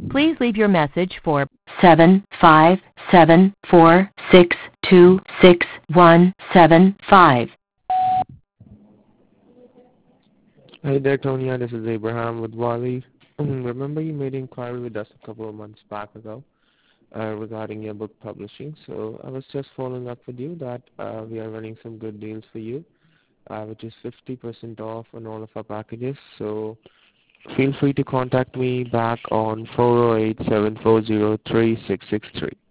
Please leave your message for 75746266175. Hey there, Tonya. This is Abraham with Wally. Remember you made an inquiry with us a couple of months back ago regarding your book publishing. So I was just following up with you that we are running some good deals for you, which is 50% off on all of our packages. So feel free to contact me back on 408-740-3663.